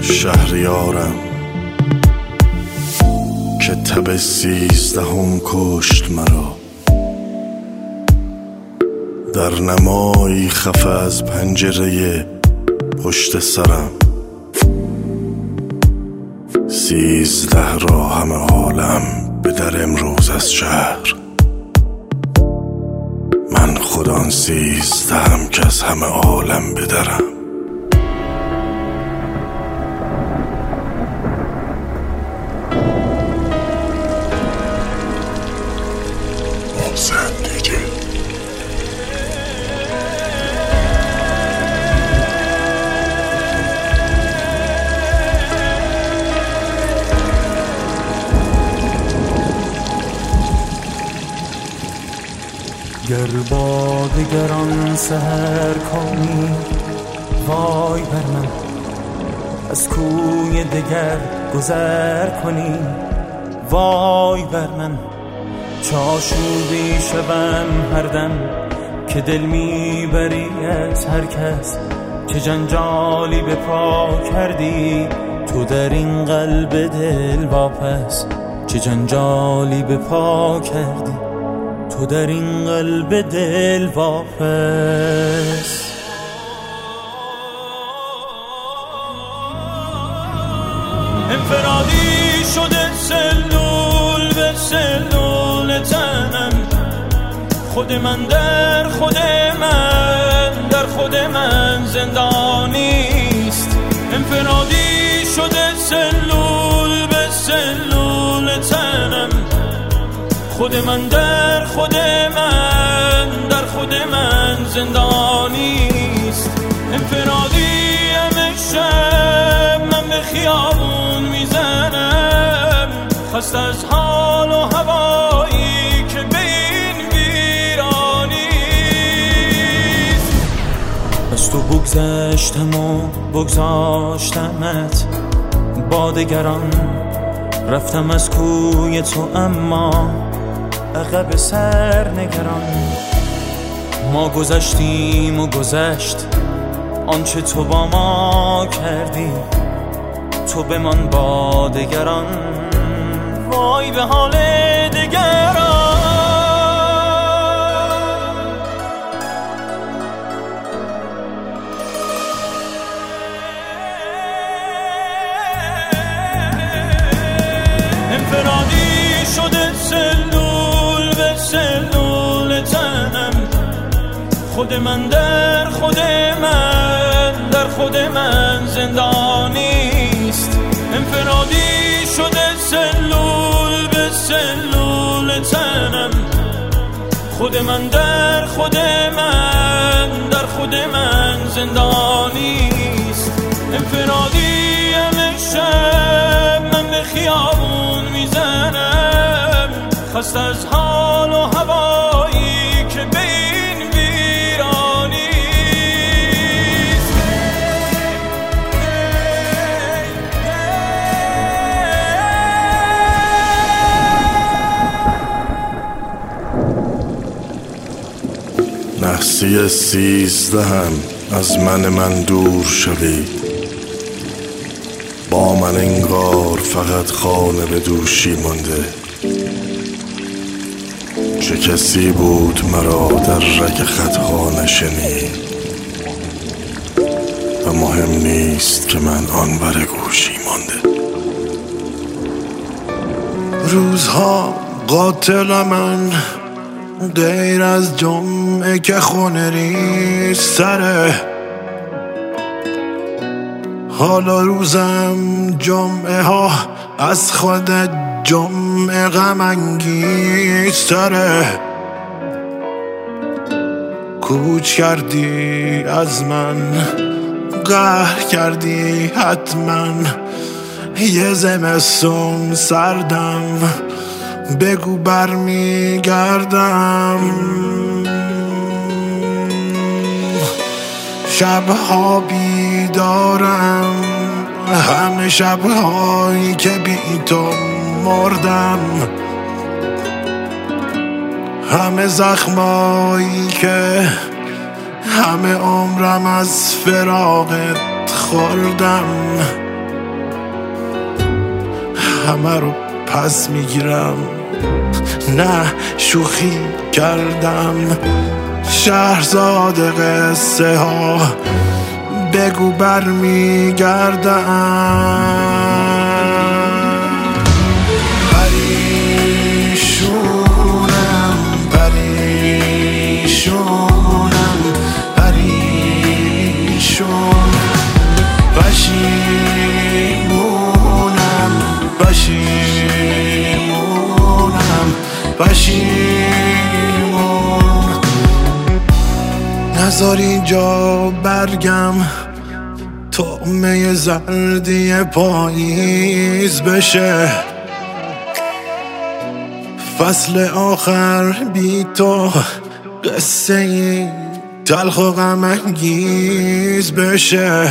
شهریارم که تب 13 کشت مرا، در نمایی خفه از پنجره پشت سرم. 13 را همه عالم به در امروز از شهر، من خودان 13 که از همه عالم بدرم. گر با دگران سحر کنی وای بر من، از کوی دگر گذر کنی وای بر من. چاشوبی شوم هر دم که دل میبری از هر کس، چه جنجالی به پا کردی تو در این قلب دل واپس، چه جنجالی به پا کردی تو در این قلب دل واپس. انفرادی شده سلول به سلول تنم، خود من در خود من در خود من زندانیست. انفرادی شده سلول به سلول تنم، خود من در خود من در خود من زندانیست. انفرادیم شب من به خیابون میزنم، خست از حال و هوایی که به این ویرانیست. از تو بگذشتم و بگذاشتمت با دگران، رفتم از کوی تو اما عقب سر نگران. ما گذشتیم و گذشت آنچه تو با ما کردی، تو بمان با دگران وای به حال دگران. انفرادی شده سلول به سلول تنم، خود من در خود من در خود من زندانیست. انفرادی شده سلول به سلول تنم، خود من در خود من در خود من زندانیست. انفرادیم شب من به خیابون میزنم، خست از حال و هوایی که به این ویرانیست. نحسی 13 از من دور شوید، با من انگار فقط خانه به دوشی مانده. چه کسی بود مرا در رگ خطها نشنید و مهم نیست که من آن بر گوشی مانده. روزها قاتل من غیر از جمعه که خونه ریز سره، حالا روزم جمعه ها از خود جمعه غم انگیز تره. کوچ کردی از من، قهر کردی حتما، یه زمستون سردم، بگو برمیگردم. شبها بیدارم، همه شبهایی که بی تو مردم، همه زخمایی که همه عمرم از فراقت خوردم. همه رو پس میگیرم، نه شوخی کردم. شهرزاد قصه ها بگو برمیگردم. پریشونم پریشونم پریشون، پشیمونم پشیمونم پشیمون. نذار اینجا برگم طعمه زردی پاییز بشه، فصل آخر بی تو قصه ای تلخ و غم انگیز بشه.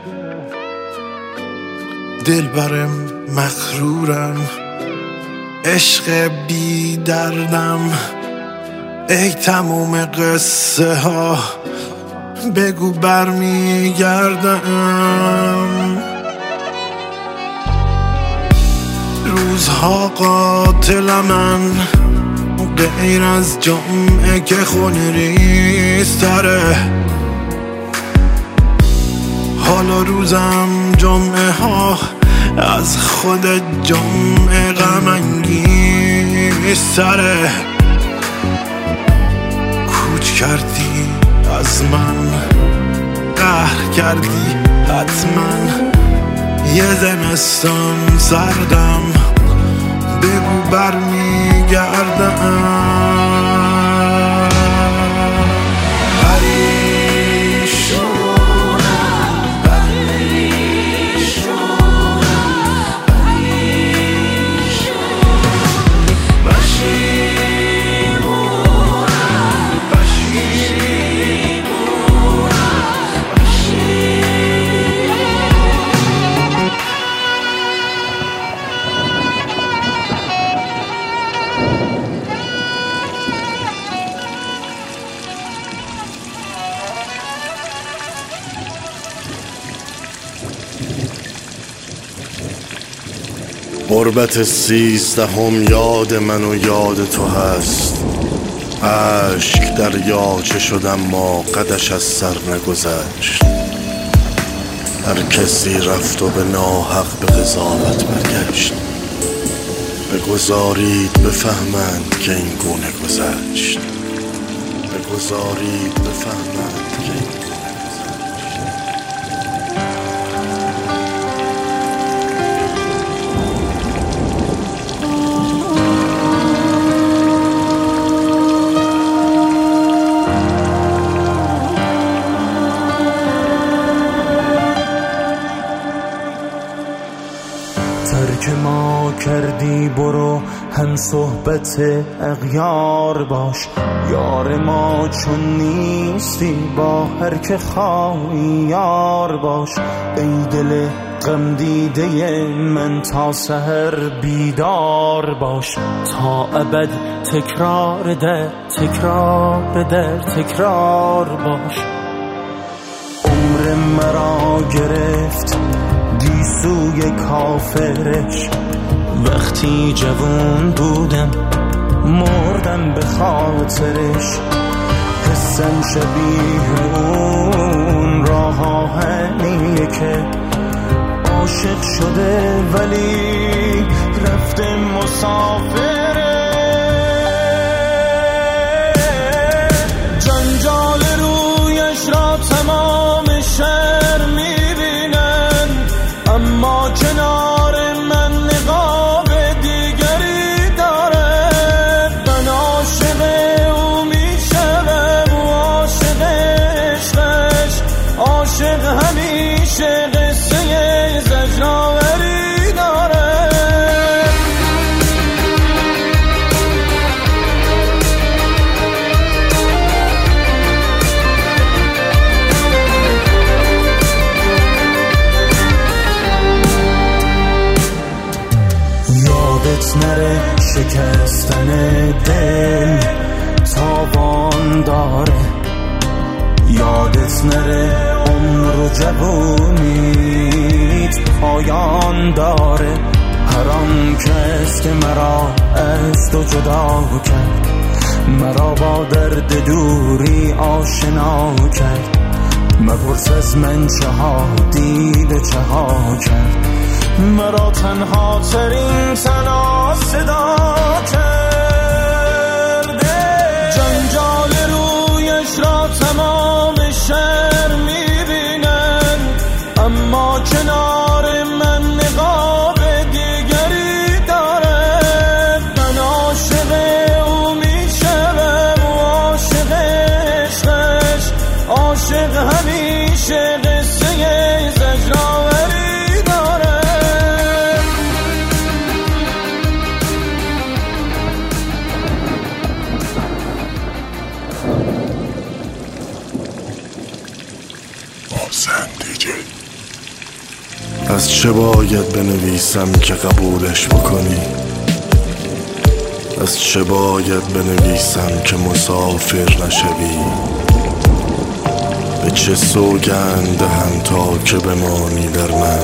دلبرم مغرورم، عشق بی دردم، ای تموم قصه ها بگو برمیگردم. روزها قاتل من غیر از جمعه که خونریزتره، حالا روزم جمعه ها از خود جمعه غم انگیزتره. کوچ کردی از من، قهر کردی حتما، یه زمستان سردم بگو برمیگردم. غربت 13 یاد من و یاد تو هست. عشق دریاچه شدم ما قدش از سر نگذشت. هر کسی رفت و به ناحق به قضاوت برگشت. بگذارید بفهمند که این گونه گذشت. بگذارید بفهمند که این گونه. ترک ما کردی برو هم صحبت اغیار باش، یار ما چون نیستی با هر که خواهی یار باش. ای دل غم دیده من تا سحر بیدار باش، تا ابد تکرار در تکرار در تکرار باش. عمر مرا گرفت گیسوی کافرش، وقتی جوان بودم مردم به خاطرش. حسم شبیه اون راه آهنیه که عاشق شده ولی رفته مسافره. جنجال رویش را تمام شهر میبینن، اما کنار من نقاب دیگری داره. من عاشق او میشم و عاشق عشقش، عاشق همیشه قصه زجرآوری داره. یادت نره شکستن دل تاوان داره، یادت نره عمر و جوونیت پایان داره. هر آن کس که مرا از تو جدا کرد، مرا با درد دوری آشنا کرد. مپرس از من چه ها دیده چه ها کرد، مرا تنها ترین تنها صدا کرده. جنجال رویش را تمام شهر میبینن، اما کنار من نقاب دیگری دارد. من عاشق او میشوم و عاشق عشقش، عاشق همیشه قصه زجرآوری داره. از چه باید بنویسم که قبولش بکنی؟ از چه باید بنویسم که مسافر نشوی؟ به چه سوگند دهم تا که بمانی در من؟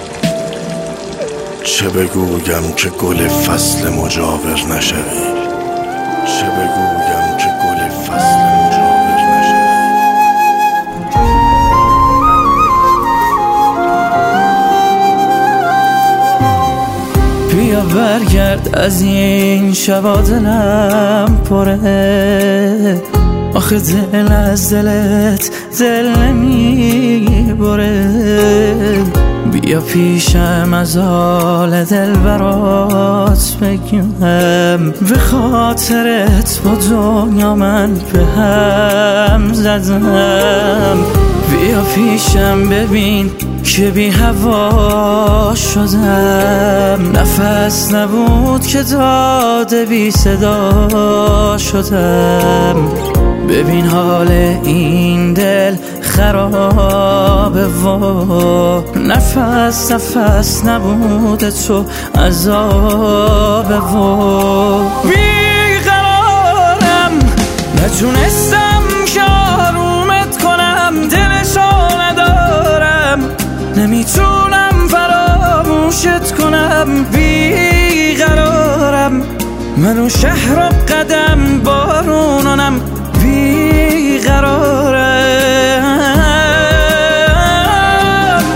چه بگویم که گل فصل مجاور نشوی؟ چه بگویم که گل فصل مجاور نشوی؟ بیا برگرد از این شبا دلم پره، آخه دل از دلت دل نمیبره. بیا پیشم از حال دل برات بگم، به خاطرت با دنیا من به هم زدم. بیا پیشم ببین که بی هوا شدم، نفس نبود که داده بی صدا شدم. ببین حال این دل خرابه و نفس نبود تو عذابه و بیقرارم، نتونستم که آرومت کنم، دلشو ندارم، نمیتونم فراموشت کنم. بیقرارم، منو شهر و قدم بارونانم. بیقرارم،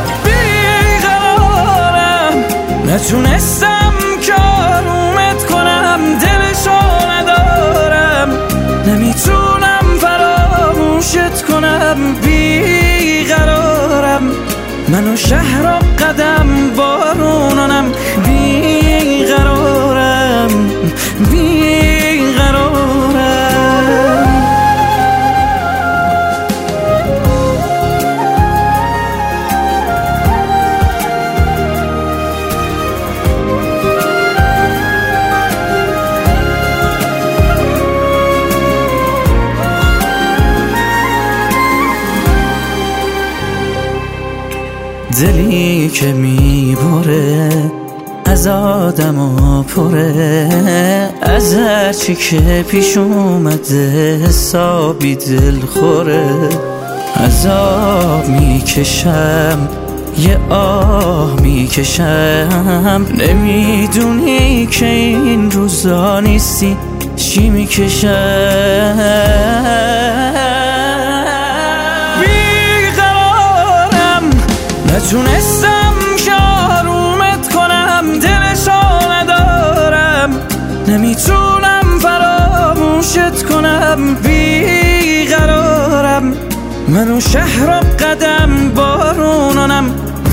نتونستم که آرومت کنم، دلشو ندارم، نمیتونم فراموشت کنم. بیقرارم، منو شهر و قدم بارونانم. بیقرارم، دلی که میبره از آدم و پره، از هرچی که پیش اومده حسابی دل خوره. عذاب میکشم یه آه میکشم، نمیدونی که این روزا نیستی چی میکشم. نتونستم که آرومت کنم، دلشو ندارم، نمیتونم فراموشت کنم. بیقرارم، منو شهر و قدم بارونانم.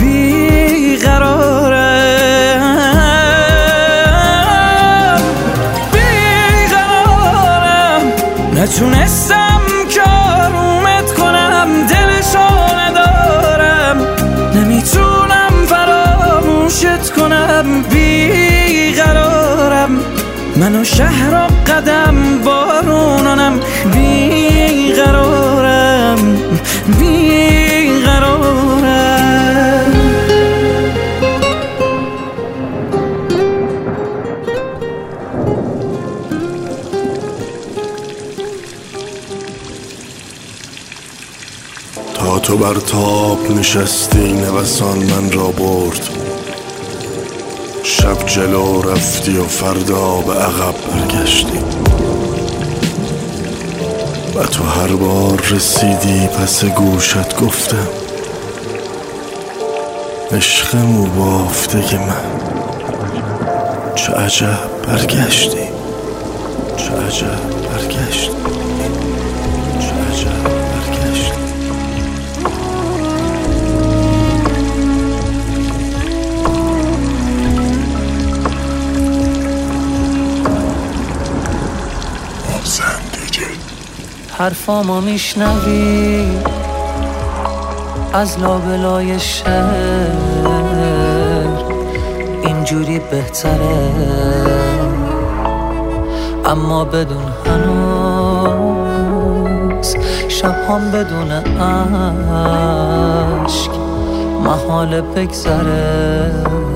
بیقرارم، نتونستم که آرومت کنم، دلشو ندارم، نمیتونم فراموشت کنم. بیقرارم، منو شهر و قدم بارونانم. بیقرارم، تا تو بر تاب نشستی نوسان من را برد، شب جلو رفتی و فردا به عقب برگشتی و تو هر بار رسیدی پس گوشت گفتم عشقمو بافته که من چه عجب برگشتی، چه عجب برگشتی، چه عجب برگشتی. حرفامو میشنوی از لابلای شهر، اینجوری بهتره اما بدون هنوز شبهام بدون عشق محال بگذره،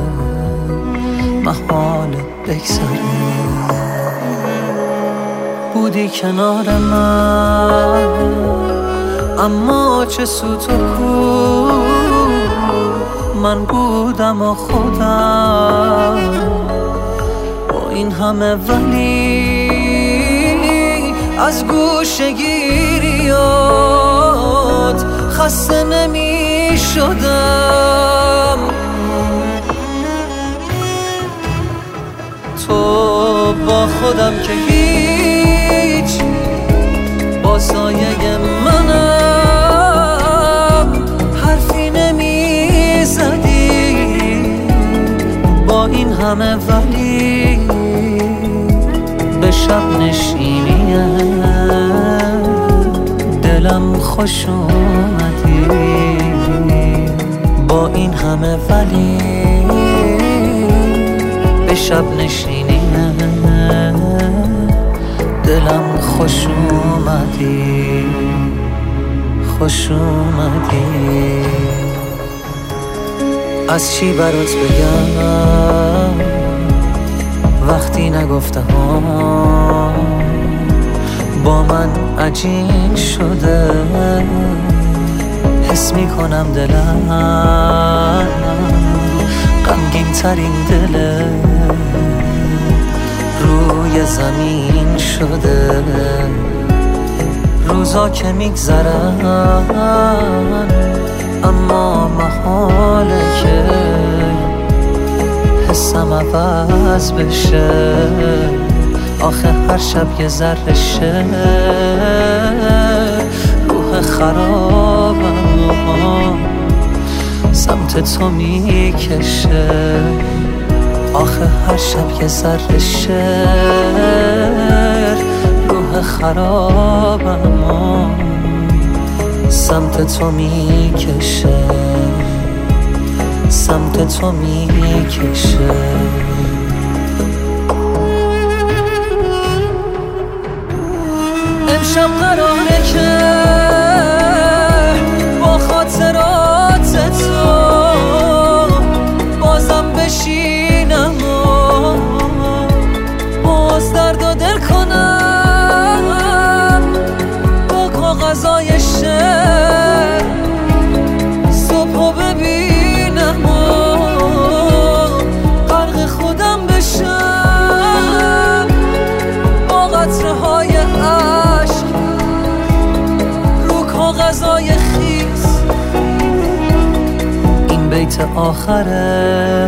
محال بگذره. بودی کنار من اما چه سوت و کو، من بودم و خودم با این همه ولی از گوشه‌گیریات خسته نمی شدم. تو با خودم که هیچ با سایه منم حرفی نمی زدی، با این همه ولی به شب نشینی دلم خوش اومدی، با این همه ولی به شب نشینی دلم خوش اومدی، خوش اومدی. از چی برات بگم وقتی نگفته ها با من عجین شده، حس میکنم دلم غمگین ترین دله روی زمین شده. روزا که میگذرن اما محاله که حسم عوض بشه، آخه هر شب یه ذره شه روح خرابم سمت تو میکشه، آخه هر شب یه ذره شه روح خرابم سمت تو میکشه، سمت تو میکشه. امشب قراره که با خاطرات تو بازم بشینم و باز درد و دل کنم با کاغذای شعر صبحو ببینم و غرق خودم بشم با قطره های عشق رو کاغذای خیس. این بیت آخره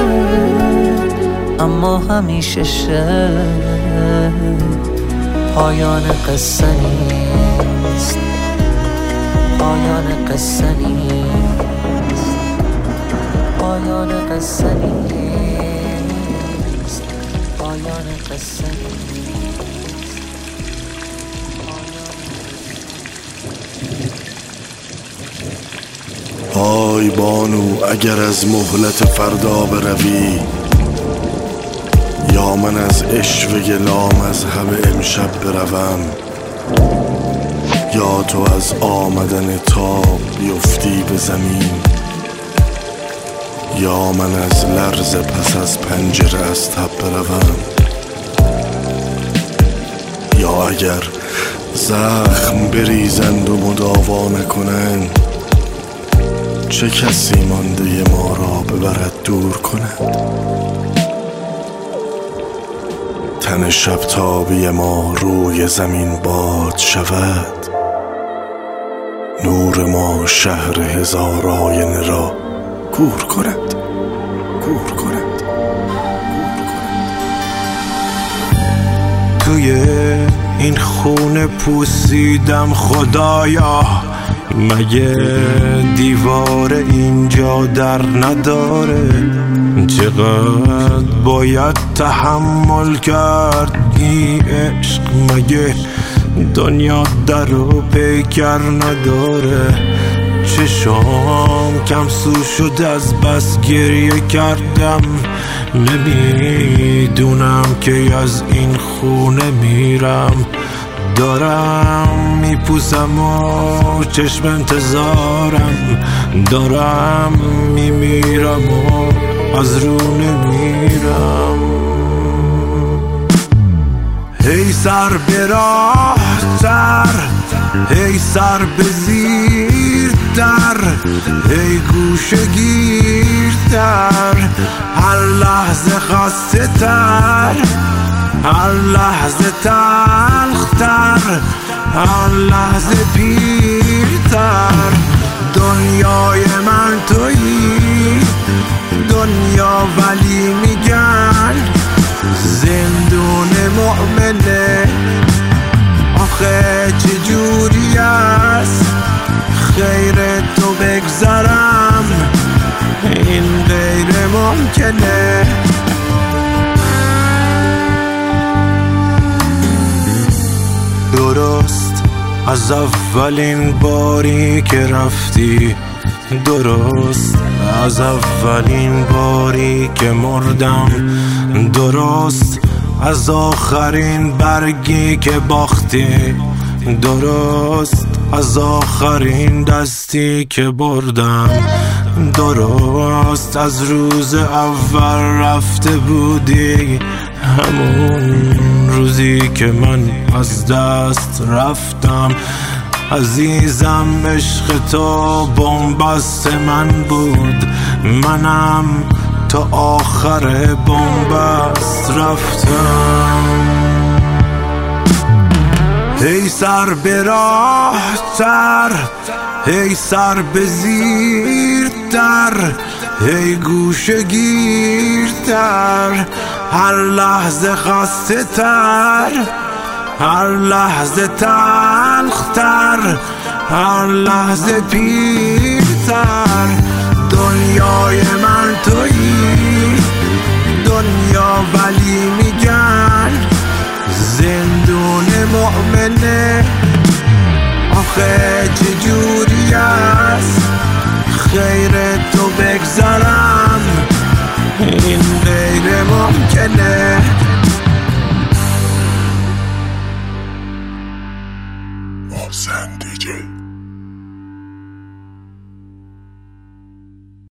اما همیشه پایان قصه نیست، پایان قصه نیست، پایان قصه نیست، پایان قصه نیست. آی بانو اگر از مهلت فردا بروی، یا من از عشوه لامذهب امشب بروم، یا تو از آمدن تاب بیفتی به زمین، یا من از لرز پس از پنجره از تب بروم، یا اگر زخم بریزند و مداوا نکنند چه کسی مانده ما را به ببرد دور کند. تن شب تابی ما روی زمین باد شود، نور ما شهر هزار آینه را کور کند. توی این خونه پوسیدم خدایا، مگه دیوار اینجا در نداره؟ چقدر باید تحمل کرد این عشق، مگه دنیا در و پیکر نداره؟ چشام کم سو شد از بس گریه کردم، نمیدونم که از این خونه میرم. دارم میپوسم و چشم انتظارم، دارم میمیرم و از رو نمیرم. هی سر به راه تر، هی سر به زیر در، هی گوشه گیرتر، هر لحظه خسته تر، هر لحظه تلختر، هر لحظه پیرتر. دنیای من تویی دنیا، ولی میگن زندون مؤمنه. آخه چجوری است خیر تو بگذرم، این غیر ممکنه. درست از اولین باری که رفتی، درست از اولین باری که مردم، درست از آخرین برگی که باختی، درست از آخرین دستی که بردم، درست از روز اول رفته بودی، همون روزی که من از دست رفتم. عزیزم عشق تو بن‌بست من بود، منم تا آخر بن‌بست رفتم. هی سر به راه تر، هی سر به زیر در، هی گوشه گیرتر، هر لحظه خسته تر، هر لحظه تلختر، هر لحظه پیرتر. دنیای من تویی دنیا، ولی میگن زندون مؤمنه. آخه چجوری است خیر تو بگذرم، این غیر ممکنه. محسن دیجی